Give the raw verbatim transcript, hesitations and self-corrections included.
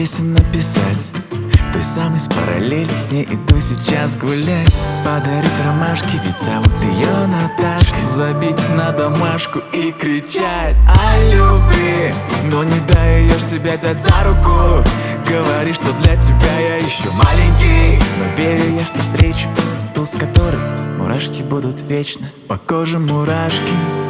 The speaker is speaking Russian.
песен написать, той самой с параллели, с ней иду сейчас гулять. Подарить ромашки, ведь зовут ее Наташка. Забить на домашку и кричать о любви, но не дай ее себя взять за руку. Говори, что для тебя я еще маленький, но верю я, что встречу ту, с которой мурашки будут вечно. По коже мурашки,